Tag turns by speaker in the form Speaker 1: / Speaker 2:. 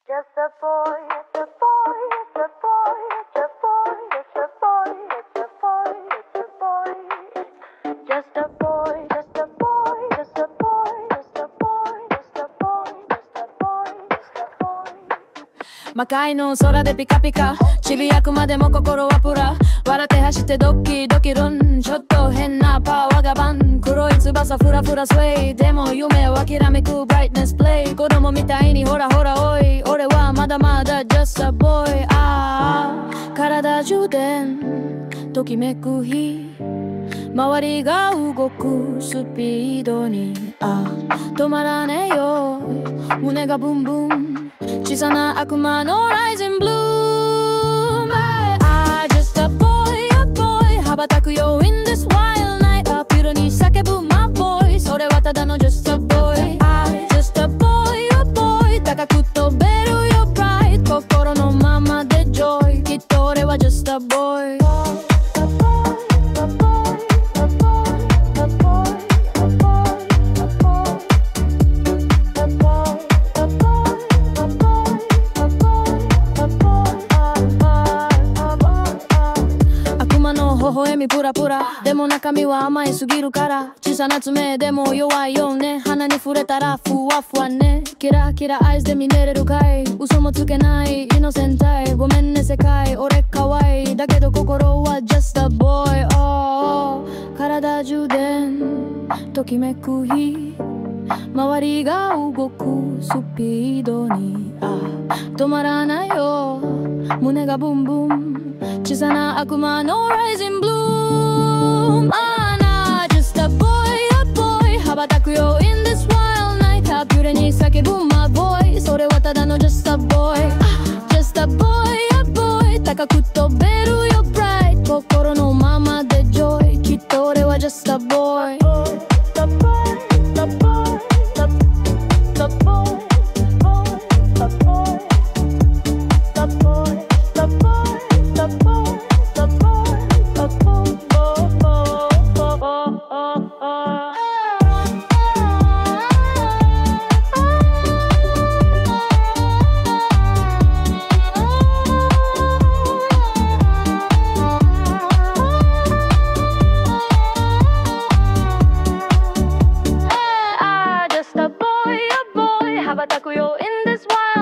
Speaker 1: Just a boy, it's a boy, it's a boy, it's a boy, it's a boy, it's a boy, it's a boy. Just a boy, just a boy, just a boy, just a boy, just a boy, just a boy, just a boy. 魔界の空でピカピカ、ちびやくまでも心はプラ。笑って走ってドキドキルン、ちょっと変なパワーがバン。黒い翼フラフラスウェイ、でも夢を諦めくブライトネスプレイ。子供みたいにほらほらおい、俺はまだまだ just a boy。 体充電ときめく日、周りが動くスピードに止まらねえよ、胸がブンブン、小さな悪魔のライジンブルーム。just a boy, a boy 羽ばたくよ in this wild night。 ピューロに叫ぶ my boy、 それはただの just a boy。 just a boy, a boy 高く飛べるよ pride、 心のままで joy、 きっと俺は just a boy。微笑みプラプラ、でも中身は甘いすぎるから。小さな爪でも弱いよね、鼻に触れたらふわふわね。キラキラアイスで見れれるかい、嘘もつけないイノセンタイ。ごめんね世界、俺可愛いだけど心は just a boy、体充電ときめく日、周りが動くスピードに止まらないよ、胸がブンブン、小さな悪魔の Rising Bloom。 just a boy, a boy 羽ばたくよ in this wild night。 ピューレに叫ぶ my boy、 それはただの just a boy。 just a boy, a boy 高く飛べるよ bright、 心のままで joy、 きっと俺は just a boy。 The boy, the boy, the boy, the boy, the boy, the boy, the boy, the boy, the boy, the boy, just a boy, a boy 羽ばたくよ in this wild